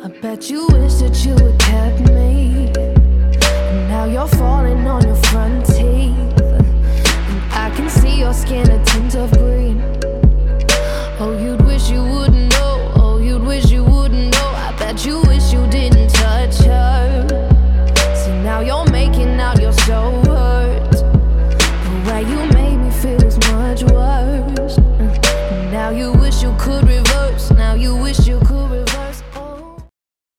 I bet you wish that you had kept me. And now you're falling on your front teeth. And I can see your skin a tint of green. Oh, you'd wish you wouldn't know. Oh, you'd wish you wouldn't know. I bet you wish you didn't touch her. See, now you're making out you're so hurt. The way you made me feels much worse. And now you wish you could reverse. Now you wish